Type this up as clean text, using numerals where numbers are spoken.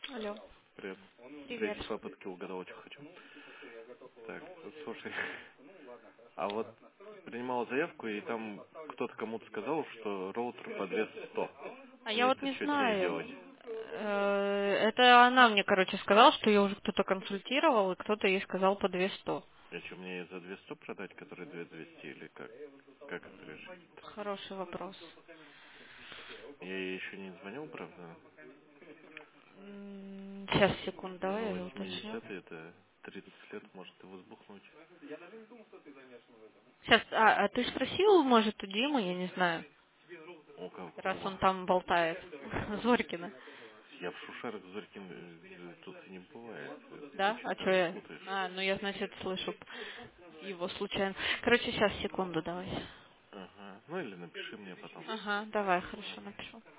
Алло. Привет. Привет. Третьей попытки угадалочку хочу. Так, слушай, а вот принимал заявку, и там кто-то кому-то сказал, что роутер по 200. А я Мне вот это не что с ней знаю. делать? Это она мне, короче, сказала, что ее уже кто-то консультировал, и кто-то ей сказал по 200. Я что, мне за 200 продать, которые 2200, или как? Как это решить? Хороший вопрос. Я ей еще не звонил, правда? Сейчас, секунду, давай Ну, я уточню. 80 это 30 лет может и возбухнуть. Сейчас, а ты спросил, может, у Димы, я не знаю, У раз кого? он там болтает. Зорькина. Я в Шушарах Зорькин тут и не бывает. Ты Да? А что что-то я? путаешь. Ну я, значит, слышу его случайно. Короче, сейчас, секунду, давай. Ага. Ну или напиши мне потом. Ага, давай, хорошо, напишу.